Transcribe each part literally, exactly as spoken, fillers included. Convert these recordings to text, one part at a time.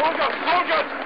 Roger, Roger!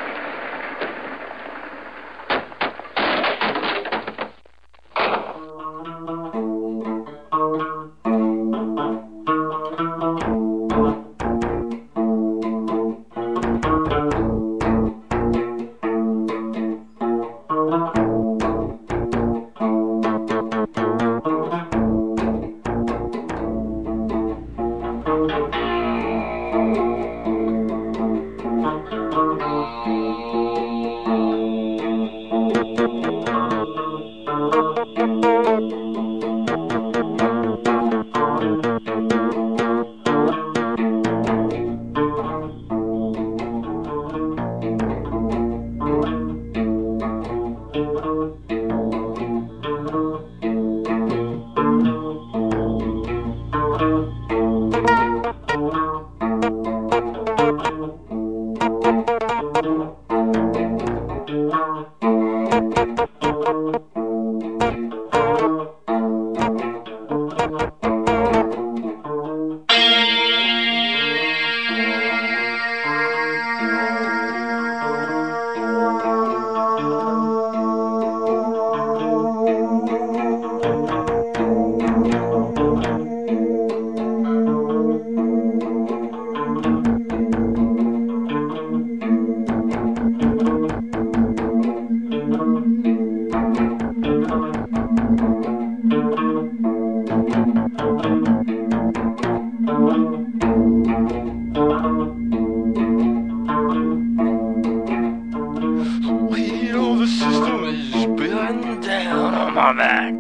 Well, the system is bearing down on my back.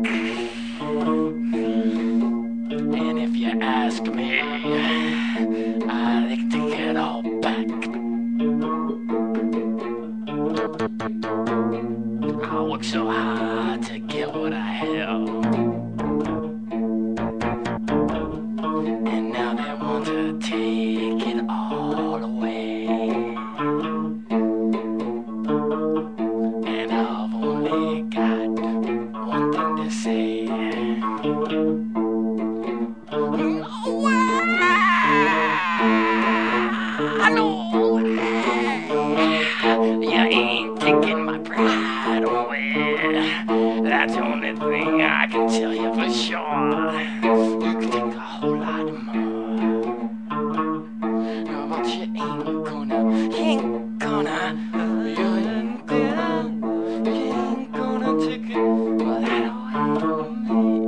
And if you ask me, I like to get all back. I work so hard to get what I have, and now they want to take it all away. And I've only got one thing to say. I know you ain't taking my pride away. That's the only thing I can tell you for sure. You can take a whole lot more, but you ain't gonna, you ain't gonna, you ain't gonna, you ain't gonna take it that away from me.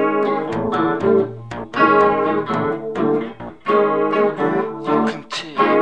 You can take